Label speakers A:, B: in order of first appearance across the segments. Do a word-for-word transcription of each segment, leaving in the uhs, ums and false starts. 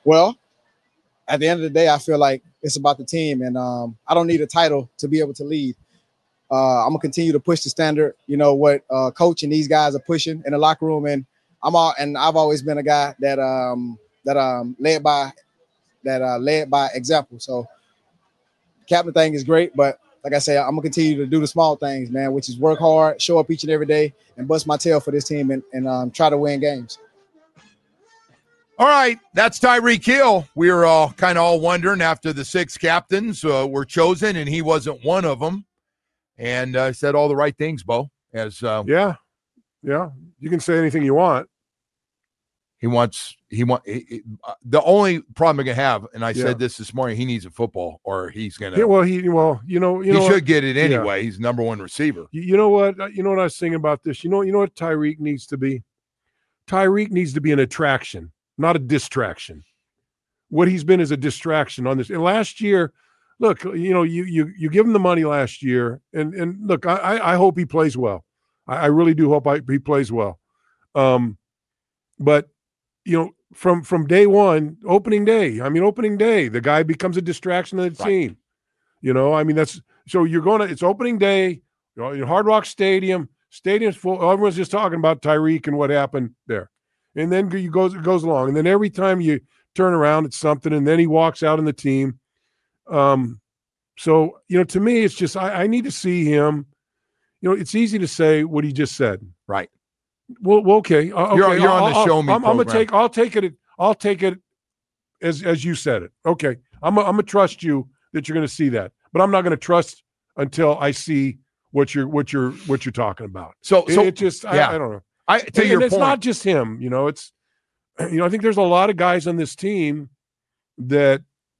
A: Well, at the end of the day, I feel like it's about the team, and um, I don't need a title to be able to lead. Uh, I'm gonna continue to push the standard. You know what, uh, coach and these guys are pushing in the locker room, and I'm all. And I've always been a guy that um, that um, led by that uh, led by example. So, captain thing is great, but like I say, I'm gonna continue to do the small things, man, which is work hard, show up each and every day, and bust my tail for this team, and, and um, try to win games.
B: All right, that's Tyreek Hill. We were all kind of all wondering after the six captains uh, were chosen, and he wasn't one of them. And uh, said all the right things, Bo. As uh,
C: yeah, yeah, you can say anything you want.
B: He wants. He want. He, he, uh, the only problem I can have, and I
C: yeah.
B: said this this morning, he needs a football, or he's gonna.
C: Yeah, well, he well, you know, you
B: he
C: know,
B: should
C: what?
B: get it anyway.
C: Yeah.
B: He's number one receiver.
C: You, you know what? You know what I was thinking about this. You know, you know what Tyreek needs to be. Tyreek needs to be an attraction, not a distraction. What he's been is a distraction on this. And last year, look, you know, you you you give him the money last year, and and look, I I hope he plays well. I, I really do hope I, he plays well. Um, but you know, from from day one, opening day. I mean, opening day, the guy becomes a distraction to the
B: right.
C: team. You know, I mean, that's so you're going to. It's opening day. You know, in Hard Rock Stadium. Stadium's full. Everyone's just talking about Tyreek and what happened there, and then you goes it goes along, and then every time you turn around, it's something, and then he walks out in the team. Um, so you know, to me, it's just I, I need to see him. You know, it's easy to say what he just said,
B: right?
C: Well, well okay, uh, okay.
B: You're, you're
C: I'll,
B: on the
C: I'll,
B: show me.
C: I'm, I'm gonna take. I'll take it. I'll take it as as you said it. Okay, I'm I'm gonna trust you that you're gonna see that, but I'm not gonna trust until I see what you're what you're what you're talking about.
B: So, so
C: it, it just
B: yeah.
C: I, I don't know.
B: I to
C: and,
B: your
C: and it's
B: point,
C: not just him. You know, it's you know I think there's a lot of guys on this team that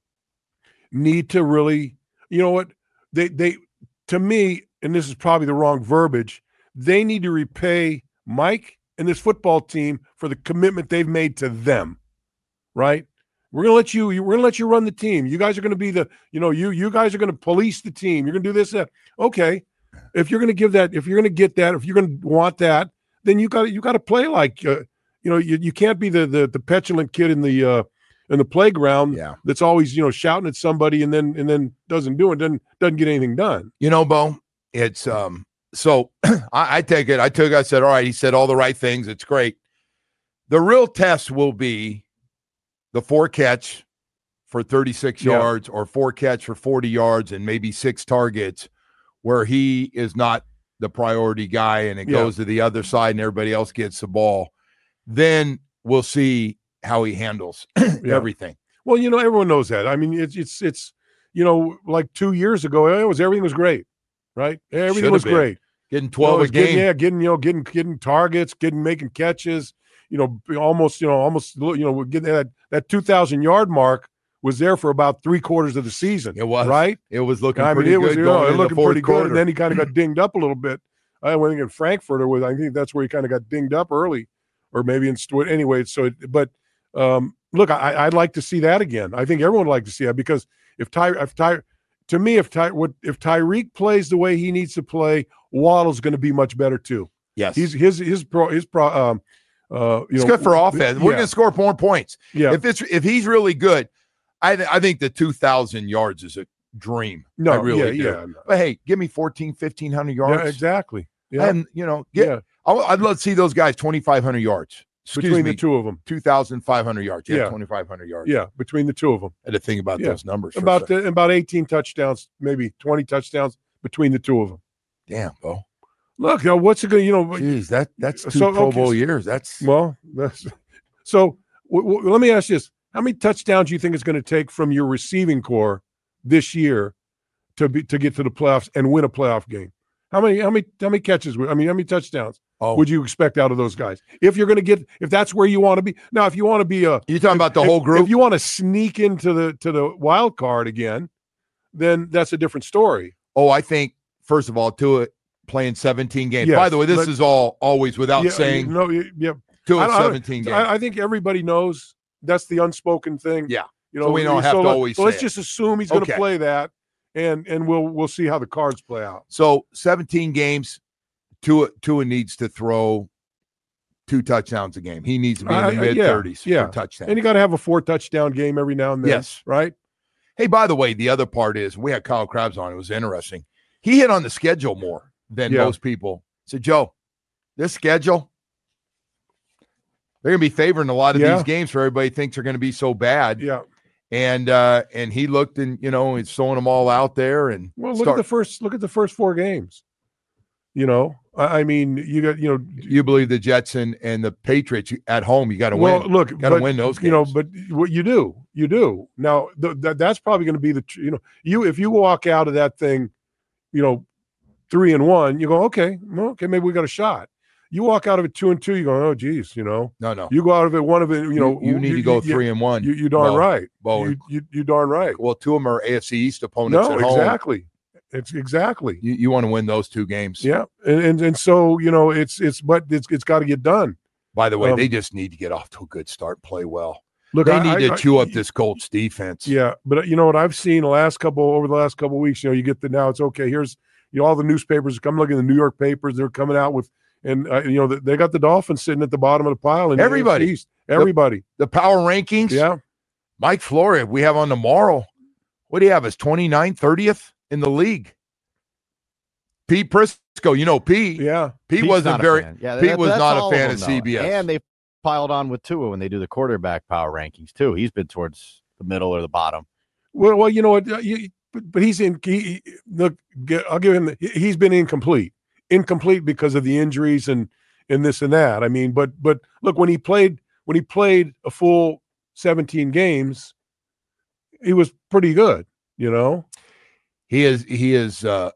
C: need to really, you know what they they to me, and this is probably the wrong verbiage. They need to repay Mike and this football team for the commitment they've made to them. Right? We're gonna let you. We're gonna let you run the team. You guys are gonna be the. You know, you you guys are gonna police the team. You're gonna do this that. Okay. If you're going to give that, if you're going to get that, if you're going to want that, then you got you got to play like, uh, you know, you, you can't be the, the the petulant kid in the uh, in the playground
B: yeah.
C: that's always you know shouting at somebody and then and then doesn't do it, doesn't doesn't get anything done.
B: You know, Bo, it's um. So I, I take it. I took. I said, all right. He said all the right things. It's great. The real test will be the four catch for thirty-six
C: Yeah.
B: yards or four catch for forty yards and maybe six targets, where he is not the priority guy and it
C: Yeah.
B: goes to the other side and everybody else gets the ball. Then we'll see how he handles
C: Yeah.
B: everything.
C: Well, you know, everyone knows that. I mean, it's it's it's you know, like two years ago, it was everything was great, right? Everything
B: Should've
C: was
B: been.
C: great.
B: Getting twelve
C: you know,
B: a game.
C: Getting, yeah, getting you know, getting getting targets, getting making catches. You know, almost you know, almost you know, getting that that two thousand yard mark was there for about three quarters of the season.
B: It was
C: right.
B: It was looking
C: I mean,
B: pretty
C: it was
B: good
C: you
B: going
C: know,
B: into
C: looking
B: the fourth
C: pretty
B: quarter.
C: good, and then he kind of got dinged up a little bit. I went in Frankfurt, or I think that's where he kind of got dinged up early, or maybe in Stewart. Anyway, so it, but um, look, I, I'd like to see that again. I think everyone would like to see that because if Ty, if Ty, to me, if Ty, what if Tyreek plays the way he needs to play, Waddle's going to be much better too.
B: Yes,
C: he's his his pro his pro. Um, uh, you
B: it's
C: know,
B: good for offense. We're
C: yeah.
B: going to score more points.
C: Yeah,
B: if it's if he's really good, I th- I think the two thousand yards is a dream.
C: No,
B: I really
C: yeah,
B: do.
C: yeah, no.
B: But hey, give me fourteen, fifteen hundred yards.
C: Yeah, exactly. Yeah,
B: and you know, get,
C: yeah.
B: I'll, I'd love to see those guys twenty-five hundred yards. Excuse
C: between
B: me,
C: the two of them,
B: two thousand five hundred yards. Yeah,
C: Yeah.
B: twenty-five hundred yards.
C: Yeah, between the two of them.
B: I had to think about
C: Yeah.
B: those numbers. for a
C: About
B: second.
C: the, about eighteen touchdowns, maybe twenty touchdowns between the two of them.
B: Damn, Bo.
C: Look, you know, what's it going to, you know,
B: Jeez, that that's two
C: So,
B: Pro
C: okay,
B: Bowl
C: so-
B: years. That's
C: well, that's, so w- w- let me ask you this. How many touchdowns do you think it's going to take from your receiving core this year to be to get to the playoffs and win a playoff game? How many how many how many catches? I mean, how many touchdowns
B: oh.
C: would you expect out of those guys? If you're going to get, if that's where you want to be. Now, if you want to be a,
B: You talking about the
C: if,
B: whole group?
C: If you want to sneak into the to the wild card again, then that's a different story.
B: Oh, I think first of all, Tua playing seventeen games.
C: Yes,
B: By the way, this
C: but-
B: is all always without
C: Yeah,
B: saying
C: no, yeah.
B: Tua
C: I- I-
B: seventeen games.
C: I, I think everybody knows that's the unspoken thing.
B: Yeah.
C: You know,
B: So we don't have
C: so
B: to
C: let-
B: always
C: So
B: say
C: let's
B: it.
C: just assume he's going to
B: Okay.
C: play that, and and we'll we'll see how the cards play out.
B: So seventeen games. Tua Tua needs to throw two touchdowns a game. He needs to be in the
C: Uh,
B: mid thirties
C: yeah, yeah.
B: for touchdowns.
C: And you got to have a four touchdown game every now and then.
B: Yes.
C: Right?
B: Hey, by the way, the other part is we had Kyle Krabs on. It was interesting. He hit on the schedule more than
C: Yeah.
B: most people. So, Joe, this schedule, they're going to be favoring a lot of
C: Yeah.
B: these games for everybody thinks they're going to be so bad.
C: Yeah.
B: And uh, and he looked and, you know, he's throwing them all out there. And
C: Well, look
B: start-
C: at the first look at the first four games. You know, I, I mean, you got, you know,
B: you believe the Jets and, and the Patriots at home, you got to
C: well,
B: win.
C: look,
B: Got to
C: but,
B: win those games.
C: You know, but what you do, you do. Now, th- that that's probably going to be the, tr- you know, you if you walk out of that thing, you know, three and one, you go, okay, well, okay, maybe we got a shot. You walk out of it two and two, you go, oh, geez, you know.
B: No, no.
C: You go out of it one of it, you know.
B: you, you need to go three and one.
C: You, you darn
B: Bo.
C: right.
B: Bo.
C: You, you, you darn right.
B: Well, two of them are A F C East opponents
C: No,
B: at home.
C: exactly. It's exactly.
B: You, you want to win those two games.
C: Yeah, and, and and so you know, it's it's but it's it's got to get done.
B: By the way,
C: Um,
B: they just need to get off to a good start, play well.
C: Look,
B: They
C: I-
B: need
C: I-
B: to
C: I-
B: chew up this Colts defense.
C: Yeah, but you know what I've seen the last couple over the last couple of weeks. You know, you get the now it's okay. Here's you know all the newspapers. I'm looking at the New York papers. They're coming out with and uh, you know they got the Dolphins sitting at the bottom of the pile. And
B: Everybody.
C: everybody.
B: The power rankings.
C: Yeah,
B: Mike Florio, we have on tomorrow. What do you have? Is twenty-ninth, thirtieth in the league? Pete Prisco, you know Pete.
C: yeah.
B: Pete
D: Pete's
B: wasn't
D: not a
B: very.
D: fan. Yeah,
B: Pete
D: that-
B: was
D: that's
B: not a
D: all
B: fan
D: them,
B: of
D: though.
B: C B S.
D: And they piled on with Tua when they do the quarterback power rankings too. He's been towards the middle or the bottom.
C: Well, well, you know what? uh, You, but, but he's in. He, he- look, get- I'll give him. The, he- he's been incomplete, incomplete because of the injuries and and this and that. I mean, but but look, when he played when he played a full seventeen games, he was pretty good. You know.
B: He is. He is. Uh,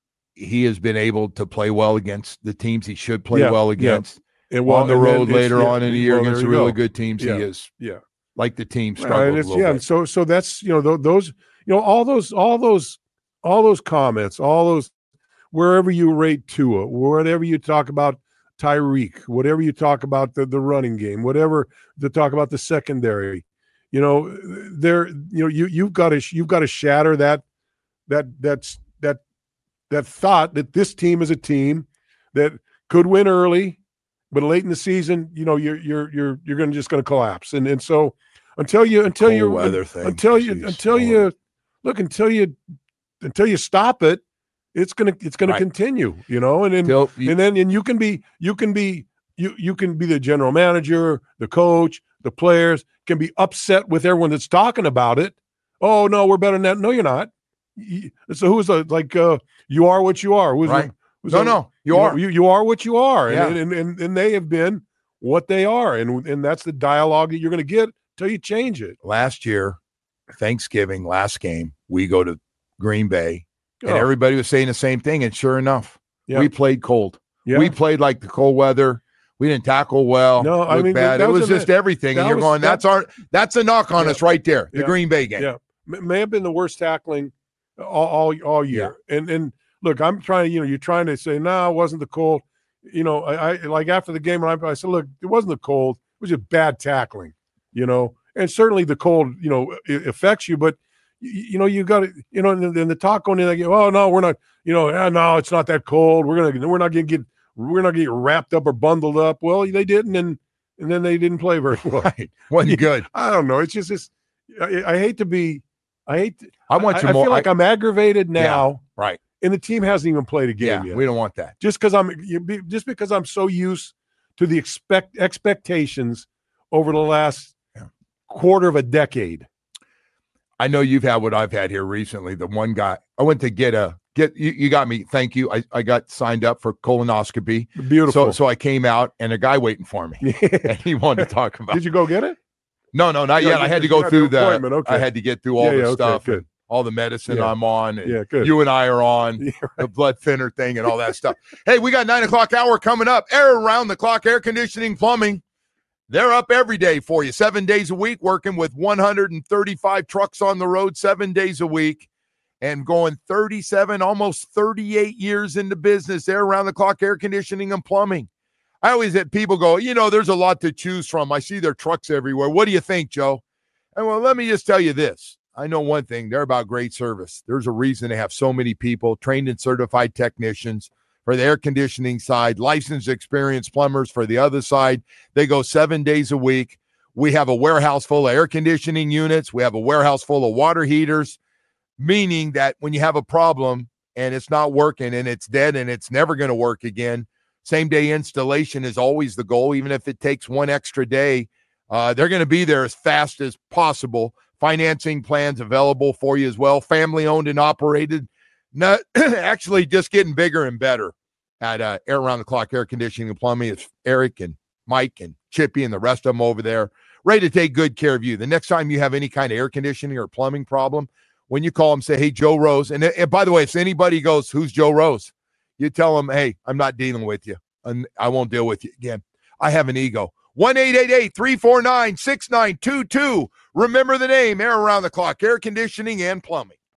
B: he has been able to play well against the teams he should play
C: Yeah,
B: well
C: yeah.
B: against.
C: And
B: on the
C: and then
B: road
C: it's-
B: later
C: yeah,
B: on in the year
C: well,
B: against
C: there
B: the
C: you
B: really
C: go.
B: good teams,
C: Yeah,
B: he is
C: yeah.
B: like the team
C: Right,
B: struggled
C: and
B: a
C: it's-
B: little
C: yeah,
B: bit.
C: so so that's you know th- those you know all those all those all those comments, all those wherever you rate Tua, whatever you talk about Tyreek, whatever you talk about the, the running game, whatever to talk about the secondary, you know, there you know you you've got to you've got to shatter that that that's that that thought that this team is a team that could win early, but late in the season, you know, you're you're you're you're going to just going to collapse, and and so until you until
B: Cold
C: you
B: weather thing.
C: until you
B: Jeez,
C: until
B: Lord.
C: you look until you until you stop it, it's gonna it's gonna
B: Right.
C: continue, you know, and then
B: Till you-
C: and then and you can be you can be you you can be the general manager, the coach, the players can be upset with everyone that's talking about it. Oh no, we're better than that. No, you're not. Y- So who's the like uh you are what you are. Who's the-
B: Right.
C: who's
B: no,
C: the-
B: no, you
C: know,
B: are.
C: you, you are what you are,
B: Yeah.
C: and, and and and they have been what they are, and and that's the dialogue that you're going to get till you change it.
B: Last year, Thanksgiving, last game, we go to Green Bay, and
C: Oh,
B: everybody was saying the same thing. And sure enough,
C: Yeah.
B: we played cold.
C: yeah.
B: We played like the cold weather. We didn't tackle well.
C: No, I
B: looked
C: mean,
B: bad.
C: that
B: it
C: was
B: was
C: a-
B: just everything.
C: that
B: And you're
C: was-
B: going,
C: that-
B: that's our, that's a knock on
C: Yeah.
B: us right there. The
C: Yeah.
B: Green Bay game.
C: Yeah. M- may have been the worst tackling all all, all year. And and look, I'm trying. You know, you're trying to say, no, nah, it wasn't the cold. You know, I, I like after the game when I, I said, look, it wasn't the cold. It was just bad tackling. You know, and certainly the cold, you know, it affects you, but. You, you know, you got to, you know, and, and the talk going in, like, oh no, we're not, you know, ah, no, it's not that cold. We're gonna, we're not gonna get, we're not gonna get wrapped up or bundled up. Well, they didn't, and and then they didn't play very well.
B: Right. Wasn't good.
C: I don't know. It's just this. I, I hate to be. I hate. To,
B: I want
C: I,
B: you
C: I
B: more.
C: feel like
B: I,
C: I'm aggravated now,
B: right.
C: and the team hasn't even played a game
B: Yeah.
C: yet.
B: We don't want that.
C: Just because I'm, you be- just because I'm so used to the expect expectations over the last
B: Yeah.
C: quarter of a decade.
B: I know you've had what I've had here recently. The one guy I went to get a get you, you got me. Thank you. I, I got signed up for colonoscopy.
C: Beautiful.
B: So so I came out and a guy waiting for me. And he wanted to talk about
C: Did you go get it?
B: No, no, not
C: Yeah,
B: yet. I
C: you-
B: had to
C: you
B: go
C: had
B: through
C: the
B: the
C: appointment, okay.
B: I had to get through all
C: Yeah,
B: the
C: yeah, okay,
B: stuff,
C: good.
B: and all the medicine
C: Yeah.
B: I'm on. And
C: Yeah, good.
B: you and I are on
C: Yeah,
B: the blood thinner thing and all that stuff. Hey, we got nine o'clock hour coming up. Air around the clock, air conditioning, plumbing. They're up every day for you, seven days a week, working with one hundred thirty-five trucks on the road, seven days a week, and going thirty-seven, almost thirty-eight years into business. They're around the clock, air conditioning and plumbing. I always had people go, you know, there's a lot to choose from. I see their trucks everywhere. What do you think, Joe? And well, let me just tell you this. I know one thing. They're about great service. There's a reason they have so many people, trained and certified technicians, for the air conditioning side, licensed, experienced plumbers for the other side. They go seven days a week. We have a warehouse full of air conditioning units. We have a warehouse full of water heaters, meaning that when you have a problem and it's not working and it's dead and it's never going to work again, same day installation is always the goal, even if it takes one extra day. Uh, they're going to be there as fast as possible. Financing plans available for you as well. Family owned and operated. Not actually just getting bigger and better at uh, Air Around the Clock Air Conditioning and Plumbing. It's Eric and Mike and Chippy and the rest of them over there, ready to take good care of you. The next time you have any kind of air conditioning or plumbing problem, when you call them, say, hey, Joe Rose. And, and by the way, if anybody goes, who's Joe Rose? You tell them, hey, I'm not dealing with you. And I won't deal with you again. I have an ego. one eight eight eight, three four nine, six nine two two. Remember the name, Air Around the Clock Air Conditioning and Plumbing.